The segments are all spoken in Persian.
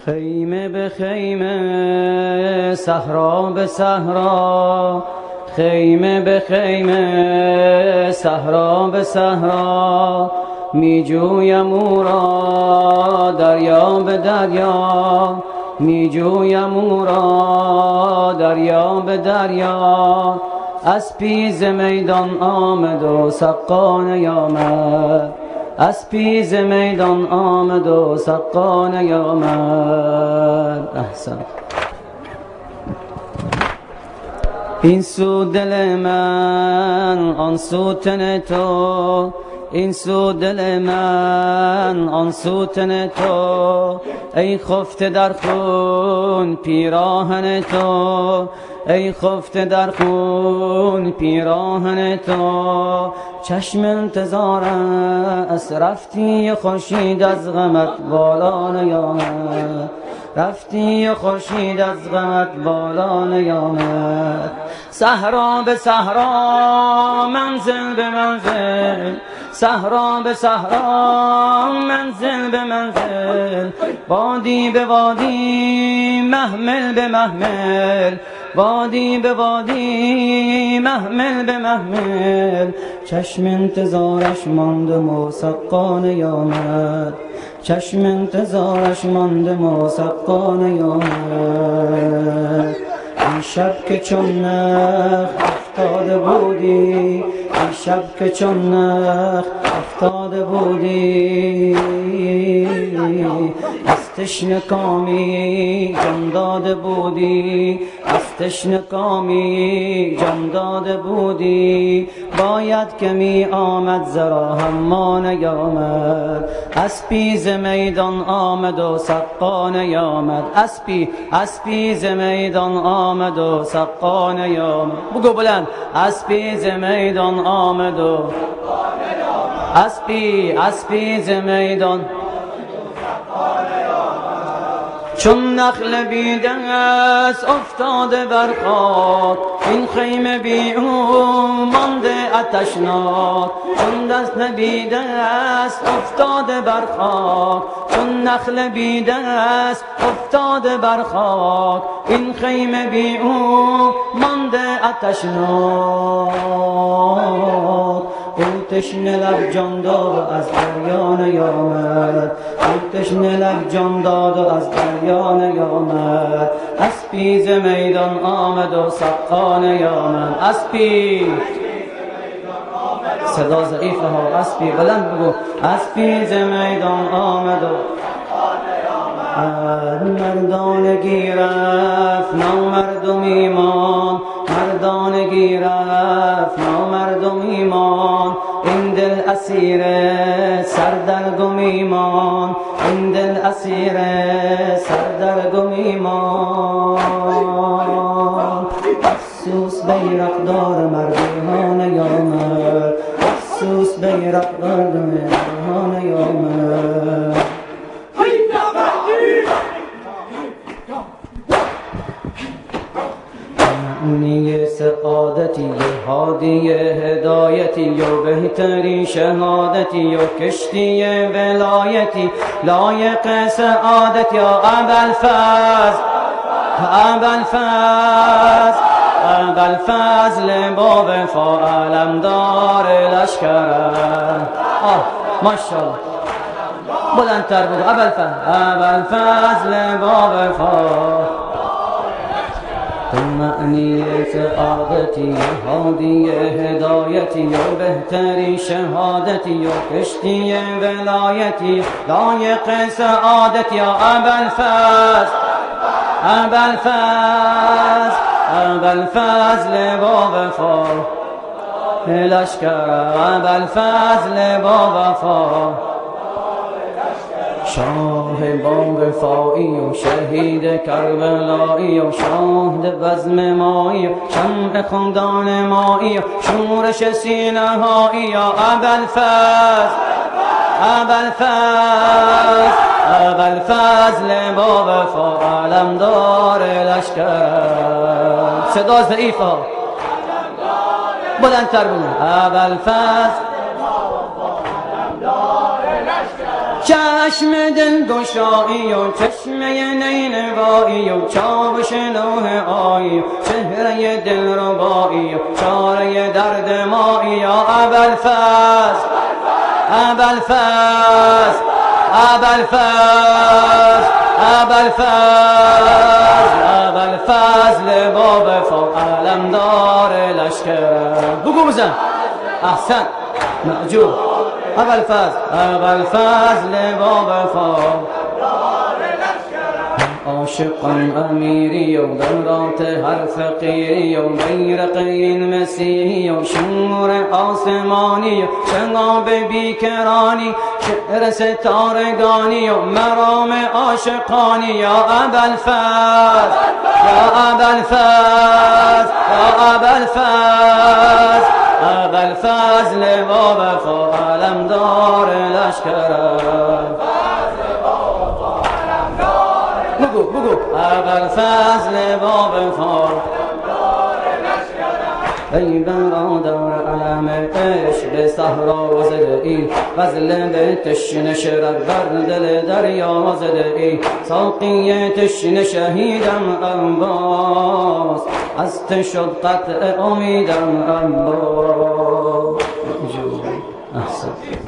خیمه به خیمه، صحرا به صحرا، خیمه به خیمه، صحرا به صحرا، می جویم او را دریا به دریا، می جویم او را دریا به دریا. اسبی ز میدان آمد و سقا نیامد، اسبی ز میدان آمد و سقا نیامد. احسن. این سو دل من آن سو تن تو، این سو دل من آن سو تن تو، ای خفته در خون پیراهن تو، ای خفته در خون پیراهن تو. چشم انتظار است رفتی خورشید از غمت بالا نیامد، رفتی خورشید از غمت بالا نیامد. صحرا به صحرا، منزل به منزل، صحرا به صحرا، منزل به منزل، وادی به وادی، محمل به محمل، وادی به وادی، محمل به محمل. چشم انتظارش ماندم و سقا نیامد، چشم انتظارش ماندم و سقا نیامد. این شب که چون نخ افتاده بودی، این شب که چون نخ افتاده بودی، از تشنه کامی جان داده بودی، از تشنه کامی جان داده بودی. باید که می آمد زرا اما نیامد، اسبی ز میدان آمد و سقا نیامد، اسبی اسبی ز میدان آمد و سقا نیامد. بگو بلند. اسبی ز میدان آمد و اسبی اسبی ز میدان چون نخل بی دست افتاده بر خاک، این خیمه بی او مانده آتشناک. چون دست بی دست افتاده بر خاک، چون نخل بی دست افتاده بر خاک، این خیمه بی او مانده آتشناک. او تشنه لب جان داد و از دریا نیامد، او تشنه لب جان داد و از دریا نیامد. اسبی ز میدان آمد و سقا نیامد، اسبی صدا ضعیفه ها، اسبی بلند بگو. اسبی ز میدان آمد و مردانگی رفت نامردمی ماند، مردانگی رفت نامردمی ماند. این دل اسیر سردرگمی ماند، این دل اسیر سردرگمی ماند. افسوس بیرقدار مردها نیامد، افسوس بیرقدار مردها نیامد. معنی سعادتی و هادی هدایتی و بهترین شهادتی و کشتی ولایتی، لایق سعادتی یا ابوالفضل، ابوالفضل، ابوالفضل با وفا علمدار لشکرم. ماشاءالله بلندتر بگو. ابوالفضل، ابوالفضل با وفا. معنی سعادتی هادی هدایتی و بهترین شهادتی و کشتی ولایتی، لایق سعادتی یا ابوالفضل، ابوالفضل، ابوالفضل با وفا لشکر، ابوالفضل با وفا. شاه با وفایی و شهید کربلایی و شاهد بزم مایی و شمع خاندان مایی و شورش سینه هایی یا ابوالفضل، ابوالفضل، ابوالفضل با وفا علمدار لشکر. صدا ضعیفه بلندتر بگو. ابوالفضل چشم دل گشایی و چشمه نینوایی و چاوش نوح آیی و چهره دل ربایی و چاره درد مایی یا ابوالفضل ابوالفضل ابوالفضل ابوالفضل باب فوق علمدار لشکر بگو بزن احسن معجور ابوالفضل باب فوق عاشقان امیری و دورات هر فقیری و بیرق این مسیحی و شمور آسمانی و شنگاب بیکرانی شعر ستارگانی و مرام عاشقانی یا ابوالفضل یا ابوالفضل یا ابوالفضل ابوالفضل باب فوق علمدار لشکر بگو ابوالفضل باب فوق ای برادر علم عشق به صحرا زده ای فضل به تشنه شرر بر دل دریا زده ای ساقی تشنه شهیدم عباس از تو شد قطع امیدم عباس احسن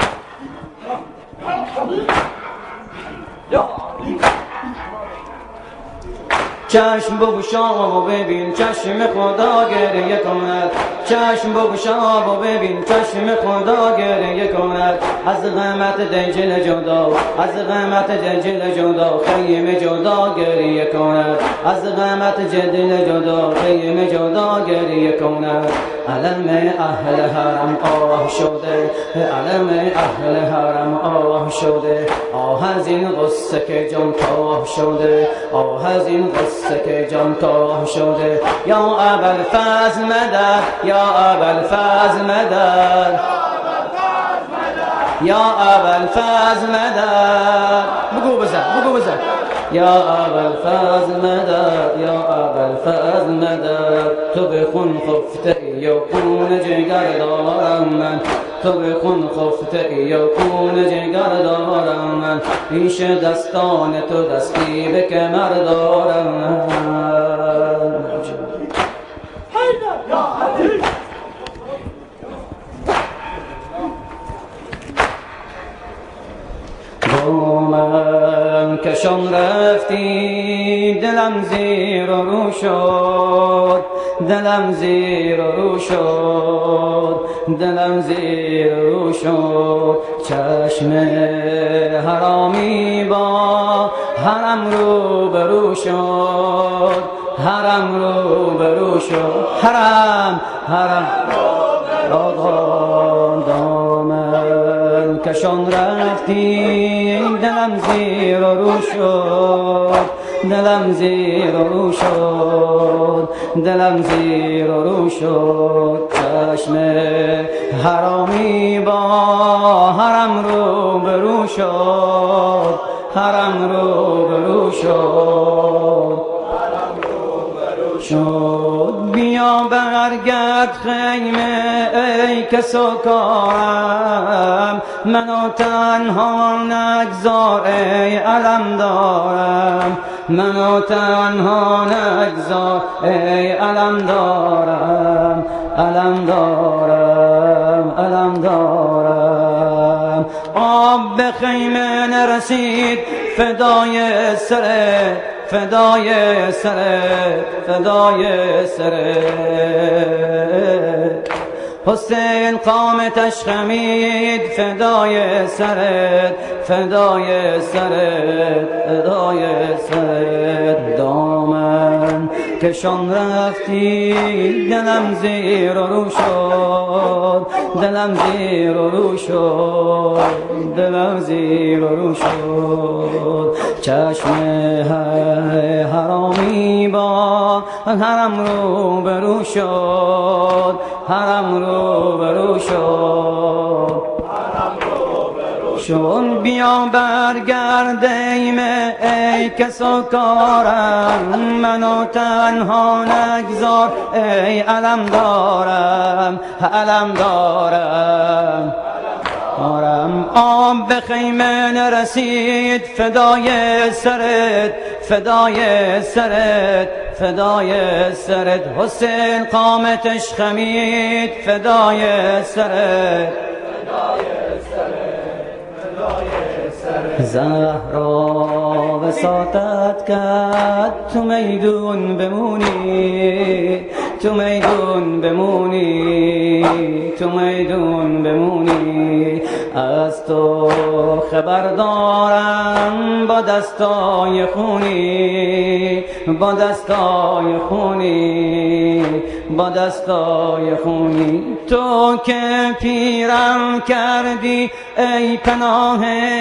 چشم بگشا و ببین چشم خدا گریه کند چشم بگشا و ببین چشم خدا گریه کند از غمت دجل جدا از غمت دجل جدا خیم جدا گریه کند از غمت جدل جدا خیم جدا گریه کند علم اهل حرم آه شده علم اهل حرم آه شده آه از این غصه که جان تاه شده آه از این غصه که جان تاه شده یا ابوالفضل مدد یا ابوالفضل مدد یا ابوالفضل مدد بگو بزن یا ابوالفضل مدد یا ابوالفضل مدد تو به خون خفته ای و خون جگر دارم من تو به خون خفته ای و خون جگر دارم من پیش دستان تو دستی به کمر دارم من من کشان رفتی دلم زیر و رو شد دلم زیر و رو شد دلم زیر و رو شد چشم حرامی با حرم رو برو شد حرم رو برو شد حرم دامن کشان رفتی دلم زیر و رو شد دلم زیر و رو شد دلم زیر و رو شد چشم حرامی با حرم رو برو شد حرم رو برو شد بیا برگرد خیمه ای کس و کارم منو تنها نگذار ای علم دارم منو تنها نگذار ای علم دارم علم دارم علم دارم آب به خیمه نرسید فدای سرت فدای سرت فدای سرت حسین قامتش خمید فدای سرت فدای سرت فدای سرت دامن کشان رفتی دلم زیر و رو شد دلم زیر و رو شد دلم زیر و رو شد چشم حرامی با حرم رو برو شد حرم رو برو شد شون بیا برگرد ای کس و کارم منو تنها نگذار ای علم دارم علم دارم آرم آب به خیمه نرسید فدای سرت فدای سرت فدای سرت حسین قامتش خمید فدای سرت زهرا وساطت کرد تو میدون بمونی تو میدون بمونی تو میدون بمونی از تو خبر دارم با دستای خونی با دستای خونی با دستای خونی تو که پیرم کردی ای پناه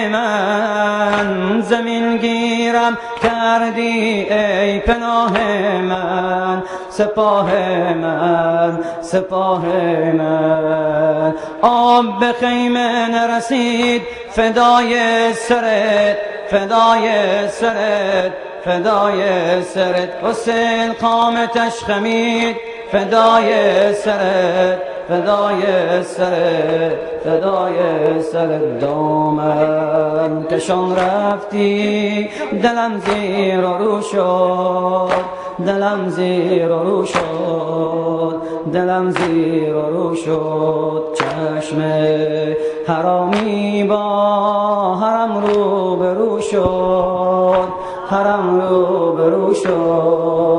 من زمین گیرم کردی ای پناه من سپاه من سپاه من آب به خیمه نرسید فدای سرت فدای سرت فدای سرت حسین قامتش خمید فدای سرت فدای سرت فدای سرت دامن کشان رفتی دلم زیر و رو شد دلم زیر و رو شد دلم زیر و رو شد چشم حرامی با حرم رو برو شد حرم رو برو شد